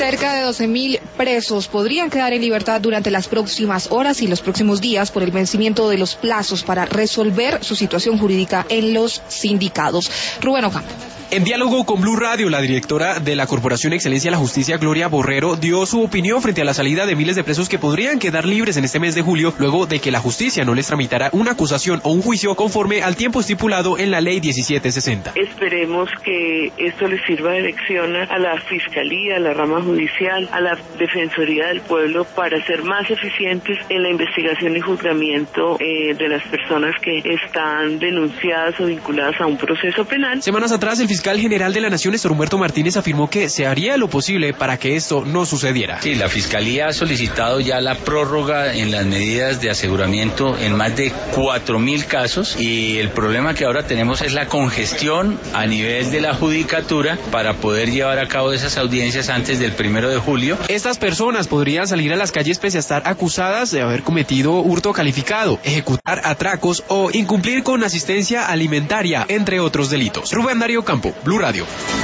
Cerca de 12.000 presos podrían quedar en libertad durante las próximas horas y los próximos días por el vencimiento de los plazos para resolver su situación jurídica en los sindicados. Rubén Ocampo. En diálogo con Blue Radio, la directora de la Corporación Excelencia de la Justicia, Gloria Borrero, dio su opinión frente a la salida de miles de presos que podrían quedar libres en este mes de julio, luego de que la justicia no les tramitara una acusación o un juicio conforme al tiempo estipulado en la Ley 1760. Esperemos que esto les sirva de lección a la Fiscalía, a la rama judicial, a la Defensoría del Pueblo para ser más eficientes en la investigación y juzgamiento de las personas que están denunciadas o vinculadas a un proceso penal. Semanas atrás, el fiscal general de la Nación, Néstor Humberto Martínez, afirmó que se haría lo posible para que esto no sucediera. Sí, la Fiscalía ha solicitado ya la prórroga en las medidas de aseguramiento en más de 4.000 casos y el problema que ahora tenemos es la congestión a nivel de la judicatura para poder llevar a cabo esas audiencias antes del 1 de julio. Estas personas podrían salir a las calles pese a estar acusadas de haber cometido hurto calificado, ejecutar atracos o incumplir con asistencia alimentaria, entre otros delitos. Rubén Darío Campo, Blue Radio.